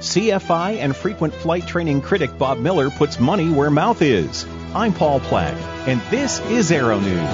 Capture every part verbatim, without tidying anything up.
C F I and frequent flight training critic Bob Miller puts money where mouth is. I'm Paul Platt, and this is Aero News.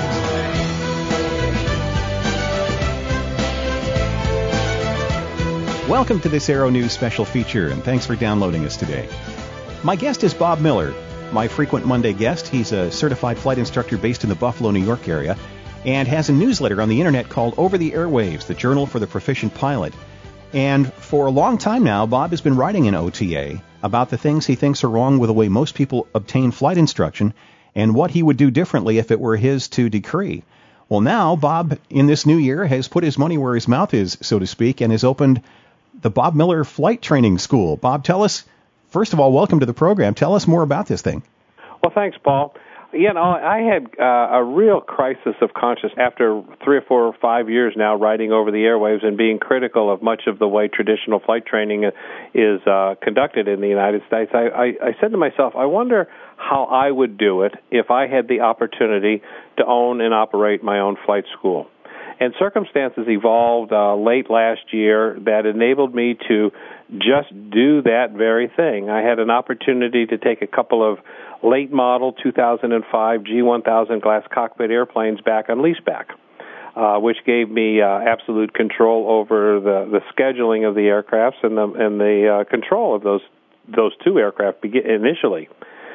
Welcome to this Aero News special feature, and thanks for downloading us today. My guest is Bob Miller, my frequent Monday guest. He's a certified flight instructor based in the Buffalo, New York area, and has a newsletter on the internet called Over the Airwaves, the Journal for the Proficient Pilot. And for a long time now, Bob has been writing in O T A about the things he thinks are wrong with the way most people obtain flight instruction and what he would do differently if it were his to decree. Well, now, Bob, in this new year, has put his money where his mouth is, so to speak, and has opened the Bob Miller Flight Training School. Bob, tell us, first of all, welcome to the program. Tell us more about this thing. Well, thanks, Paul. You know, I had uh, a real crisis of conscience after three or four or five years now writing over the airwaves and being critical of much of the way traditional flight training is uh, conducted in the United States. I, I, I said to myself, I wonder how I would do it if I had the opportunity to own and operate my own flight school. And circumstances evolved uh, late last year that enabled me to just do that very thing. I had an opportunity to take a couple of late model two thousand five G one thousand glass cockpit airplanes back on leaseback, uh, which gave me uh, absolute control over the, the scheduling of the aircrafts and the, and the uh, control of those those two aircraft begin, initially.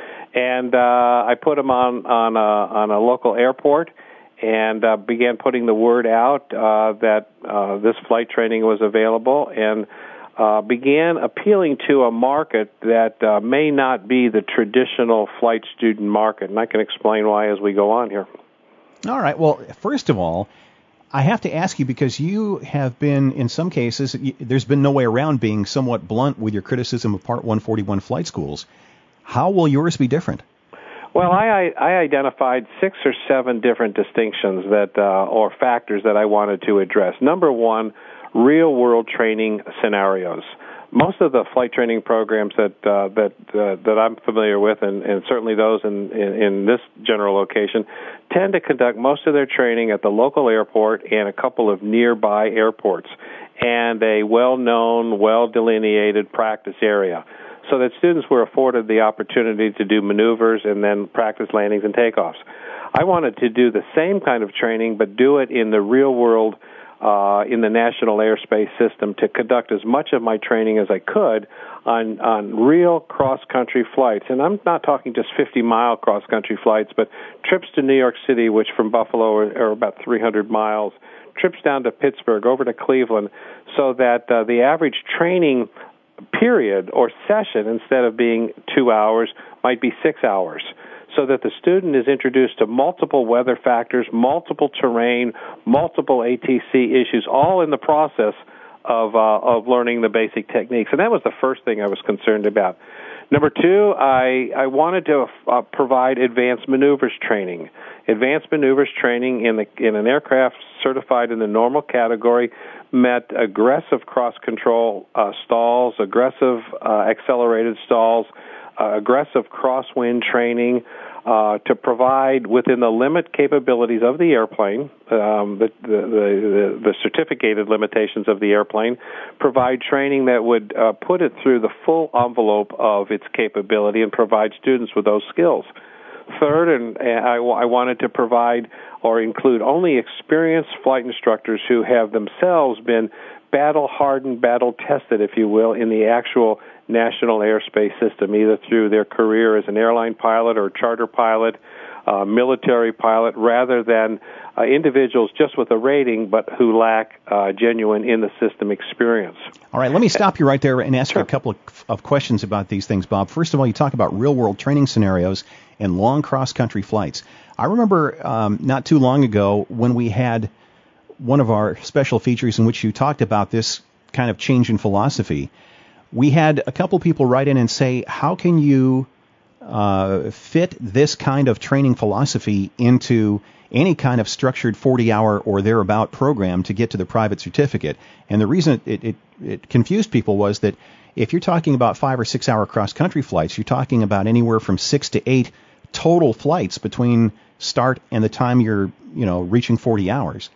And uh, I put them on on a, on a local airport and uh, began putting the word out uh, that uh, this flight training was available, and uh, began appealing to a market that uh, may not be the traditional flight student market. And I can explain why as we go on here. All right. Well, first of all, I have to ask you, because you have been, in some cases, there's been no way around being somewhat blunt with your criticism of Part one forty-one flight schools. How will yours be different? Well, I, I identified six or seven different distinctions that, uh, or factors that I wanted to address. Number one, real-world training scenarios. Most of the flight training programs that uh, that uh, that I'm familiar with, and, and certainly those in, in, in this general location, tend to conduct most of their training at the local airport and a couple of nearby airports, and a well-known, well-delineated practice area, so that students were afforded the opportunity to do maneuvers and then practice landings and takeoffs. I wanted to do the same kind of training, but do it in the real world, uh, in the National Airspace System, to conduct as much of my training as I could on, on real cross-country flights. And I'm not talking just fifty-mile cross-country flights, but trips to New York City, which from Buffalo are, are about three hundred miles, trips down to Pittsburgh, over to Cleveland, so that uh, the average training period or session, instead of being two hours, might be six hours, so that the student is introduced to multiple weather factors, multiple terrain, multiple A T C issues, all in the process of uh, of learning the basic techniques. And that was the first thing I was concerned about. Number two, I, I wanted to uh, provide advanced maneuvers training. Advanced maneuvers training in the in an aircraft certified in the normal category met aggressive cross-control uh, stalls, aggressive uh, accelerated stalls, uh, aggressive crosswind training uh, to provide, within the limit capabilities of the airplane, um, the, the, the, the certificated limitations of the airplane, provide training that would uh, put it through the full envelope of its capability and provide students with those skills. Third, and I, I wanted to provide or include only experienced flight instructors who have themselves been battle-hardened, battle-tested, if you will, in the actual National Airspace System, either through their career as an airline pilot or charter pilot, uh, military pilot, rather than uh, individuals just with a rating but who lack uh, genuine in-the-system experience. All right, let me stop you right there and ask Sure. you a couple of, of questions about these things, Bob. First of all, you talk about real-world training scenarios and long cross-country flights. I remember um, not too long ago when we had one of our special features in which you talked about this kind of change in philosophy. We had a couple people write in and say, how can you uh, fit this kind of training philosophy into any kind of structured forty-hour or thereabout program to get to the private certificate? And the reason it, it, it confused people was that if you're talking about five or six-hour cross-country flights, you're talking about anywhere from six to eight total flights between start and the time you're, you know, reaching forty hours.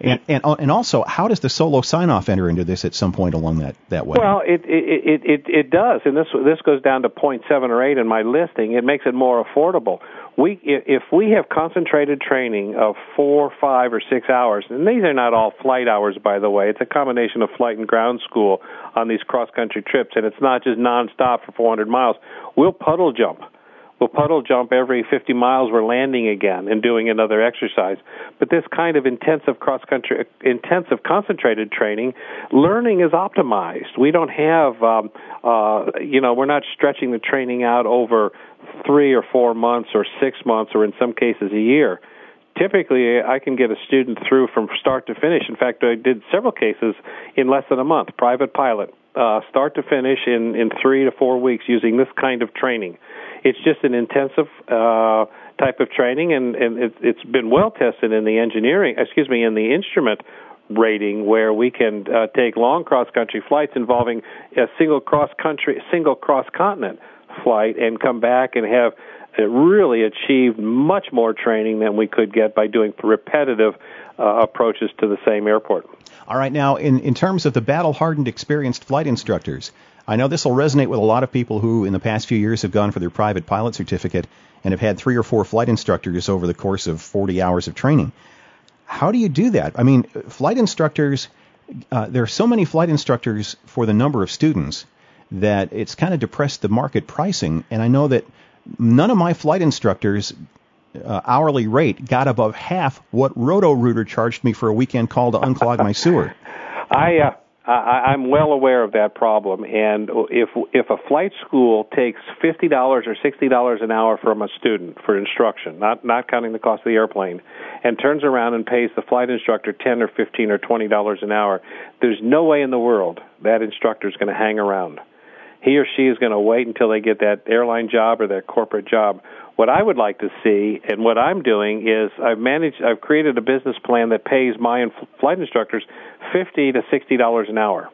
And, and and also, how does the solo sign-off enter into this at some point along that, that way? Well, it it, it it it does, and this this goes down to point seven or eight in my listing. It makes it more affordable. We if we have concentrated training of four, five, or six hours, and these are not all flight hours, by the way. It's a combination of flight and ground school on these cross-country trips, and it's not just nonstop for four hundred miles. We'll puddle jump. We'll puddle jump every fifty miles. We're landing again and doing another exercise. But this kind of intensive cross-country, intensive concentrated training, learning is optimized. We don't have, um, uh, you know, we're not stretching the training out over three or four months or six months or in some cases a year. Typically, I can get a student through from start to finish. In fact, I did several cases in less than a month, private pilot, uh, start to finish in, in three to four weeks using this kind of training. It's just an intensive uh, type of training, and, and it, it's been well tested in the engineering, excuse me, in the instrument rating, where we can uh, take long cross-country flights involving a single cross-country, single cross-continent flight, and come back and have uh, really achieved much more training than we could get by doing repetitive uh, approaches to the same airport. All right, now, in, in terms of the battle-hardened, experienced flight instructors, I know this will resonate with a lot of people who in the past few years have gone for their private pilot certificate and have had three or four flight instructors over the course of forty hours of training. How do you do that? I mean, flight instructors, uh, there are so many flight instructors for the number of students that it's kind of depressed the market pricing. And I know that none of my flight instructors' uh, hourly rate got above half what Roto-Rooter charged me for a weekend call to unclog my sewer. I, uh, I, I'm well aware of that problem, and if if a flight school takes fifty dollars or sixty dollars an hour from a student for instruction, not not counting the cost of the airplane, and turns around and pays the flight instructor ten or fifteen or twenty dollars an hour, there's no way in the world that instructor is going to hang around. He or she is going to wait until they get that airline job or that corporate job. What I would like to see, and what I'm doing, is I've managed, I've created a business plan that pays my flight instructors fifty to sixty dollars an hour.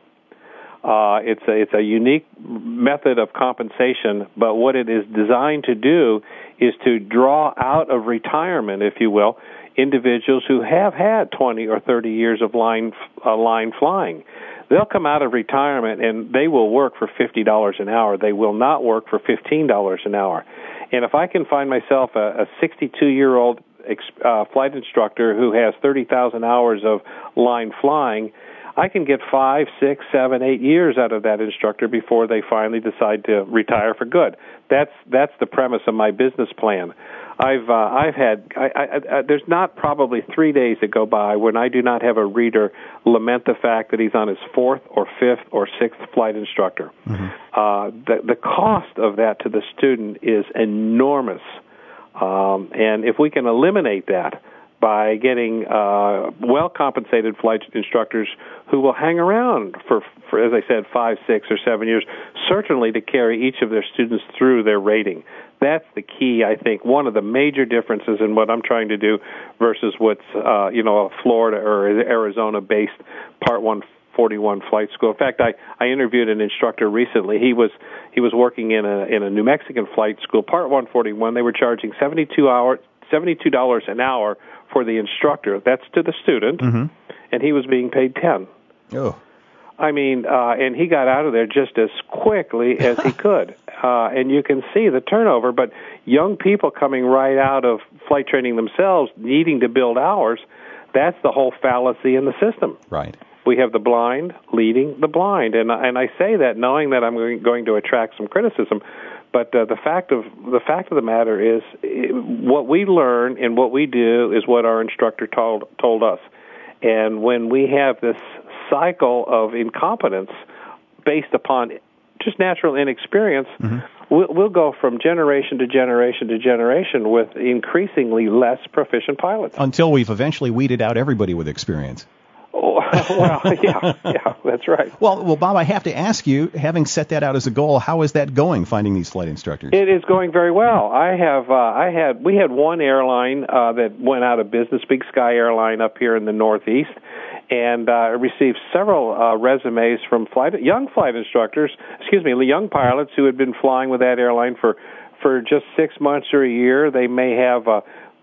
Uh, it's a, it's a unique method of compensation, but what it is designed to do is to draw out of retirement, if you will, individuals who have had twenty or thirty years of line uh, line flying. They'll come out of retirement and they will work for fifty dollars an hour. They will not work for fifteen dollars an hour. And if I can find myself a, a sixty-two-year-old uh, flight instructor who has thirty thousand hours of line flying, I can get five, six, seven, eight years out of that instructor before they finally decide to retire for good. That's that's the premise of my business plan. I've uh, I've had I, I, I, there's not probably three days that go by when I do not have a reader lament the fact that he's on his fourth or fifth or sixth flight instructor. Mm-hmm. Uh, the the cost of that to the student is enormous, um, and if we can eliminate that by getting uh, well-compensated flight instructors who will hang around for, for, as I said, five, six, or seven years, certainly to carry each of their students through their rating. That's the key, I think, one of the major differences in what I'm trying to do versus what's, uh, you know, a Florida or Arizona-based Part one forty-one flight school. In fact, I, I interviewed an instructor recently. He was he was working in a in a New Mexican flight school, Part one forty-one. They were charging seventy-two hour, seventy-two dollars an hour for the instructor. That's to the student, mm-hmm. and he was being paid ten. Oh. I mean, uh, and he got out of there just as quickly as he could. Uh, and you can see the turnover, but young people coming right out of flight training themselves, needing to build hours, that's the whole fallacy in the system. Right. We have the blind leading the blind. And, and I say that knowing that I'm going to attract some criticism. But uh, the fact of the fact of the matter is, it, what we learn and what we do is what our instructor told told us. And when we have this cycle of incompetence based upon just natural inexperience, mm-hmm. we'll, we'll go from generation to generation to generation with increasingly less proficient pilots. Until we've eventually weeded out everybody with experience. Oh, well, yeah, yeah, that's right. Well, well, Bob, I have to ask you, having set that out as a goal, how is that going, finding these flight instructors? It is going very well. I have, uh, I had, we had one airline uh, that went out of business, Big Sky Airline up here in the Northeast, and uh, received several uh, resumes from flight, young flight instructors, excuse me, young pilots who had been flying with that airline for, for just six months or a year. They may have a Uh,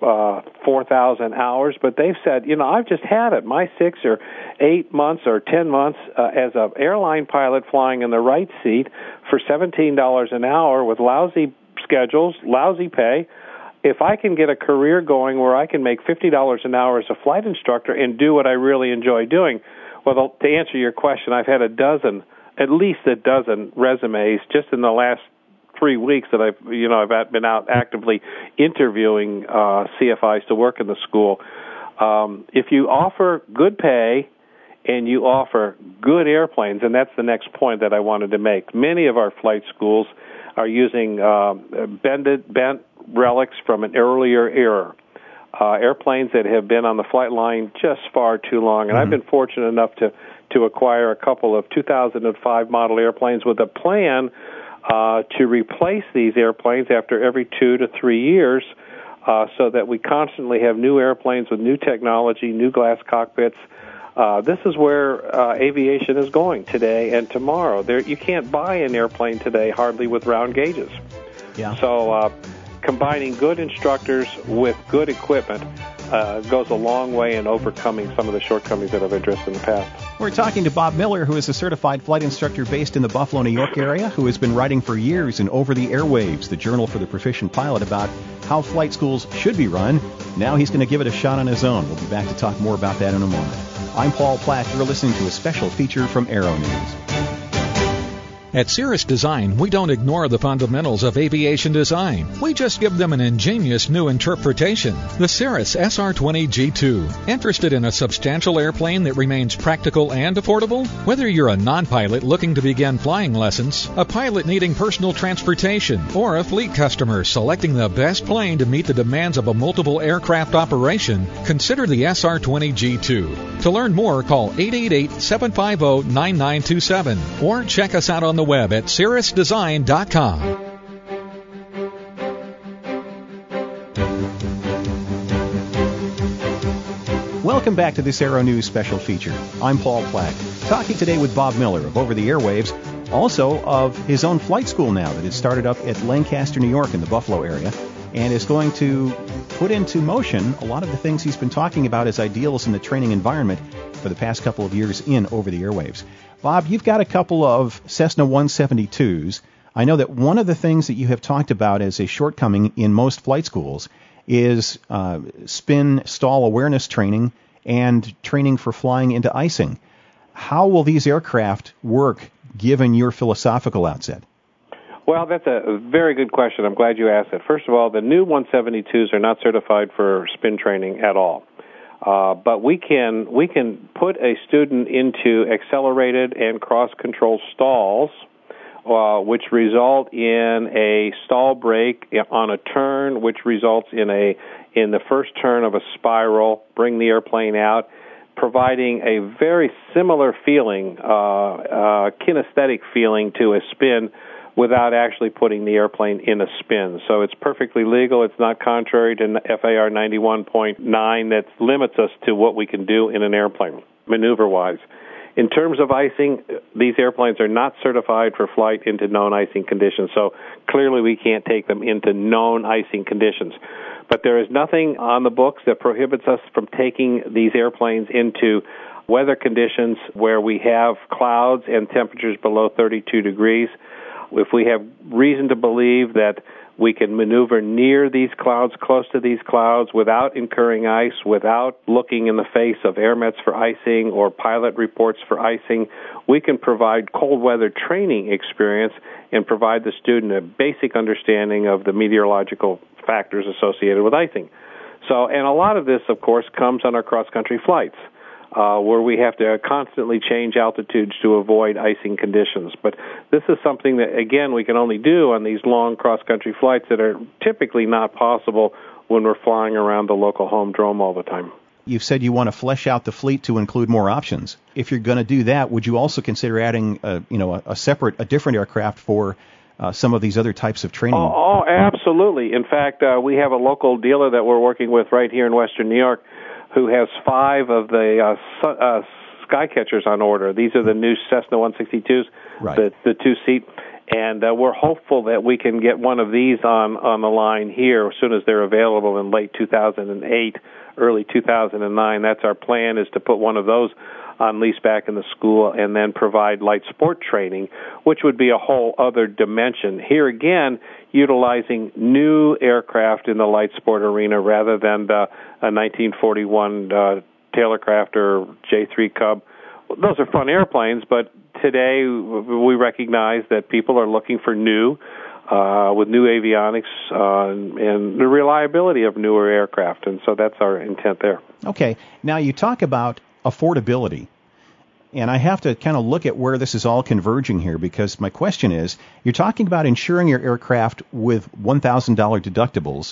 uh, four thousand hours, but they've said, you know, I've just had it. My six or eight months or ten months uh, as an airline pilot flying in the right seat for seventeen dollars an hour with lousy schedules, lousy pay. If I can get a career going where I can make fifty dollars an hour as a flight instructor and do what I really enjoy doing, well, to answer your question, I've had a dozen, at least a dozen resumes just in the last three weeks that I've, you know, I've been out actively interviewing uh, C F Is to work in the school. Um, if you offer good pay and you offer good airplanes, and that's the next point that I wanted to make. Many of our flight schools are using uh, bended, bent relics from an earlier era, uh, airplanes that have been on the flight line just far too long. And mm-hmm. I've been fortunate enough to, to acquire a couple of two thousand five model airplanes with a plan Uh, to replace these airplanes after every two to three years uh, so that we constantly have new airplanes with new technology, new glass cockpits. Uh, this is where uh, aviation is going today and tomorrow. There, you can't buy an airplane today hardly with round gauges. Yeah. So uh, combining good instructors with good equipment uh, goes a long way in overcoming some of the shortcomings that I've addressed in the past. We're talking to Bob Miller, who is a certified flight instructor based in the Buffalo, New York area, who has been writing for years in Over the Airwaves, the journal for the proficient pilot, about how flight schools should be run. Now he's going to give it a shot on his own. We'll be back to talk more about that in a moment. I'm Paul Platt. You're listening to a special feature from Aero News. At Cirrus Design, we don't ignore the fundamentals of aviation design. We just give them an ingenious new interpretation. The Cirrus S R twenty G two. Interested in a substantial airplane that remains practical and affordable? Whether you're a non-pilot looking to begin flying lessons, a pilot needing personal transportation, or a fleet customer selecting the best plane to meet the demands of a multiple aircraft operation, consider the S R twenty G two. To learn more, call eight eight eight, seven five zero, nine nine two seven or check us out on the web at cirrus design dot com. Welcome back to this Aero News special feature. I'm Paul Platt, talking today with Bob Miller of Over the Airwaves, also of his own flight school now that has started up at Lancaster, New York in the Buffalo area, and is going to put into motion a lot of the things he's been talking about as ideals in the training environment for the past couple of years in Over the Airwaves. Bob, you've got a couple of Cessna one seventy-twos. I know that one of the things that you have talked about as a shortcoming in most flight schools is uh, spin stall awareness training and training for flying into icing. How will these aircraft work given your philosophical outset? Well, that's a very good question. I'm glad you asked it. First of all, the new one seventy-twos are not certified for spin training at all. Uh, but we can we can put a student into accelerated and cross-control stalls, uh, which result in a stall break on a turn, which results in a in the first turn of a spiral, bring the airplane out, providing a very similar feeling, uh, uh, kinesthetic feeling to a spin, without actually putting the airplane in a spin. So it's perfectly legal. It's not contrary to F A R ninety-one point nine that limits us to what we can do in an airplane, maneuver-wise. In terms of icing, these airplanes are not certified for flight into known icing conditions, so clearly we can't take them into known icing conditions. But there is nothing on the books that prohibits us from taking these airplanes into weather conditions where we have clouds and temperatures below thirty-two degrees. If we have reason to believe that we can maneuver near these clouds, close to these clouds, without incurring ice, without looking in the face of air mets for icing or pilot reports for icing, we can provide cold weather training experience and provide the student a basic understanding of the meteorological factors associated with icing. So, and a lot of this, of course, comes on our cross-country flights, Uh, where we have to constantly change altitudes to avoid icing conditions. But this is something that, again, we can only do on these long cross-country flights that are typically not possible when we're flying around the local home drome all the time. You've said you want to flesh out the fleet to include more options. If you're going to do that, would you also consider adding, a, you know, a, a separate, a different aircraft for uh, some of these other types of training? Oh, oh absolutely. In fact, uh, we have a local dealer that we're working with right here in Western New York who has five of the uh, su- uh, Skycatchers on order. These are the new Cessna one sixty-twos, right. the, the two-seat. And uh, we're hopeful that we can get one of these on, on the line here as soon as they're available in late two thousand eight, early two thousand nine. That's our plan, is to put one of those on lease back in the school and then provide light sport training, which would be a whole other dimension. Here again, utilizing new aircraft in the light sport arena rather than the a nineteen forty-one uh, Taylorcraft or J three Cub. Those are fun airplanes, but today we recognize that people are looking for new, uh, with new avionics uh, and the reliability of newer aircraft, and so that's our intent there. Okay. Now you talk about affordability, and I have to kind of look at where this is all converging here, because my question is, you're talking about insuring your aircraft with one thousand dollars deductibles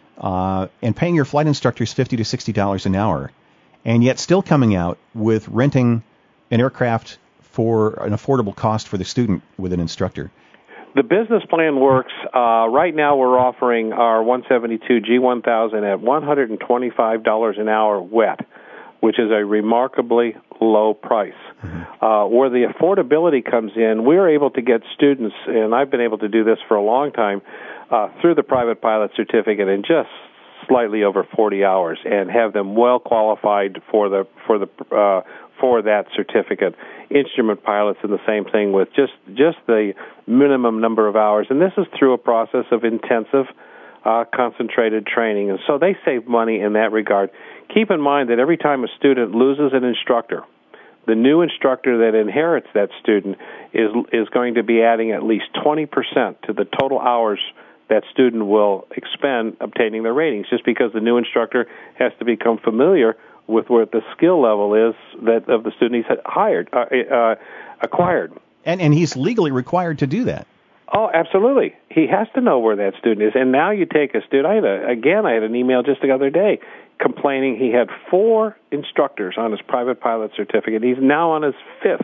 uh, and paying your flight instructors fifty to sixty dollars an hour, and yet still coming out with renting an aircraft for an affordable cost for the student with an instructor. The business plan works. Uh, right now we're offering our one seventy-two G one thousand at one hundred twenty-five dollars an hour wet, which is a remarkably low price. Mm-hmm. Uh, where the affordability comes in, we're able to get students, and I've been able to do this for a long time, uh, through the private pilot certificate in just slightly over forty hours, and have them well qualified for the for the uh, for that certificate. Instrument pilots and the same thing, with just just the minimum number of hours, and this is through a process of intensive, uh, concentrated training, and so they save money in that regard. Keep in mind that every time a student loses an instructor, the new instructor that inherits that student is is going to be adding at least twenty percent to the total hours that student will expend obtaining their ratings, just because the new instructor has to become familiar with what the skill level is that of the student he's hired, uh, uh, acquired. And and he's legally required to do that. Oh, absolutely. He has to know where that student is. And now you take a student. I had a, again, I had an email just the other day complaining he had four instructors on his private pilot certificate. He's now on his fifth.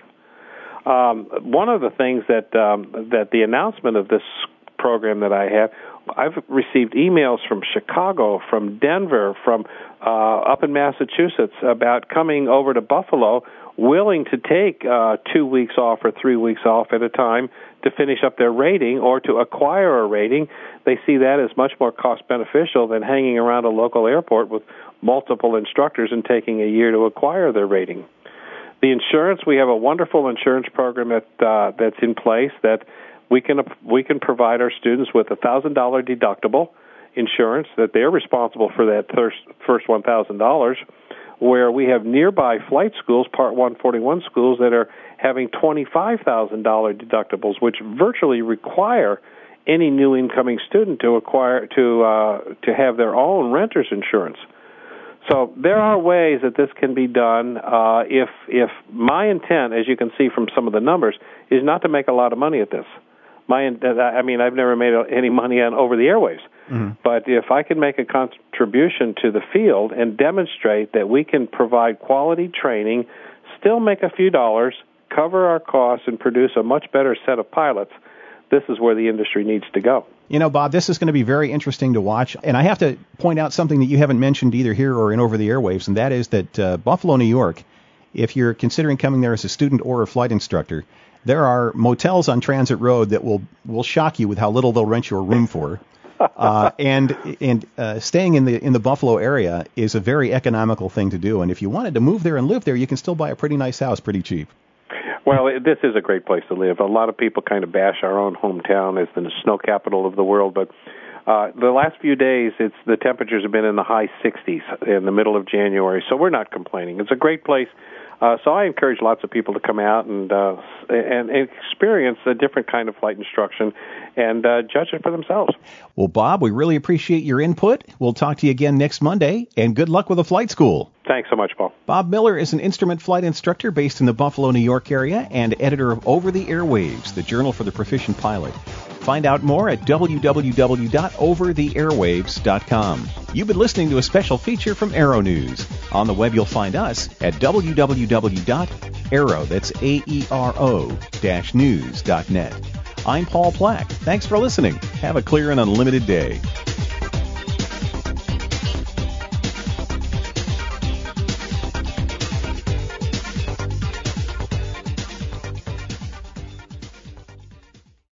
Um, one of the things that um, that the announcement of this program that I have, I've received emails from Chicago, from Denver, from uh, up in Massachusetts about coming over to Buffalo, willing to take uh, two weeks off or three weeks off at a time to finish up their rating or to acquire a rating. They see that as much more cost beneficial than hanging around a local airport with multiple instructors and taking a year to acquire their rating. The insurance, we have a wonderful insurance program that uh, that's in place that we can we can provide our students with a one thousand dollars deductible insurance, that they're responsible for that first, first one thousand dollars, where we have nearby flight schools, Part one forty-one schools, that are having twenty-five thousand dollars deductibles, which virtually require any new incoming student to acquire to uh, to have their own renter's insurance. So there are ways that this can be done. Uh, if if my intent, as you can see from some of the numbers, is not to make a lot of money at this. My, I mean, I've never made any money on over the airwaves. Mm-hmm. But if I can make a contribution to the field and demonstrate that we can provide quality training, still make a few dollars, cover our costs, and produce a much better set of pilots, this is where the industry needs to go. You know, Bob, this is going to be very interesting to watch. And I have to point out something that you haven't mentioned either here or in Over the Airwaves, and that is that uh, Buffalo, New York, if you're considering coming there as a student or a flight instructor, there are motels on Transit Road that will, will shock you with how little they'll rent you a room for. Uh, and and uh, staying in the in the Buffalo area is a very economical thing to do. And if you wanted to move there and live there, you can still buy a pretty nice house pretty cheap. Well, this is a great place to live. A lot of people kind of bash our own hometown as the snow capital of the world, but uh, the last few days, it's the temperatures have been in the high sixties in the middle of January, so we're not complaining. It's a great place. Uh, so I encourage lots of people to come out and, uh, and and experience a different kind of flight instruction and uh, judge it for themselves. Well, Bob, we really appreciate your input. We'll talk to you again next Monday, and good luck with the flight school. Thanks so much, Paul. Bob Miller is an instrument flight instructor based in the Buffalo, New York area and editor of Over the Airwaves, the journal for the proficient pilot. Find out more at w w w dot over the airwaves dot com. You've been listening to a special feature from Aero News. On the web, you'll find us at w w w dot aero, that's A E R O, dash news dot net. I'm Paul Plack. Thanks for listening. Have a clear and unlimited day.